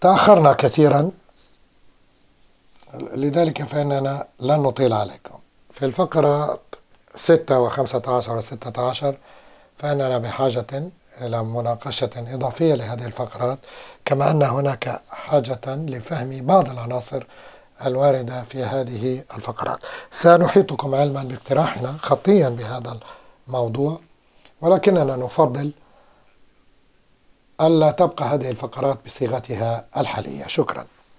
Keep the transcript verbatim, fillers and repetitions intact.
تأخرنا كثيرا، لذلك فإننا لن نطيل عليكم. في الفقرة ستة وخمسة عشر وستة عشر فإننا بحاجة إلى مناقشة إضافية لهذه الفقرات، كما أن هناك حاجة لفهم بعض العناصر الواردة في هذه الفقرات. سنحيطكم علما باقتراحنا خطيا بهذا الموضوع، ولكننا نفضل ألا تبقى هذه الفقرات بصيغتها الحالية. شكرا.